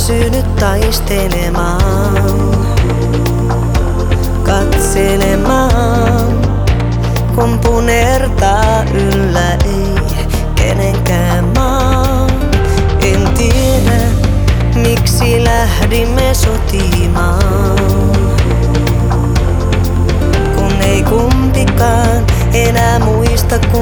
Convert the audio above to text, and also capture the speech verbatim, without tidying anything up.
väsynyt taistelemaan, katselemaan, kun punertaa yllä ei kenenkään maa. En tiedä, miksi lähdimme sotimaan, kun ei kumpikaan enää muista.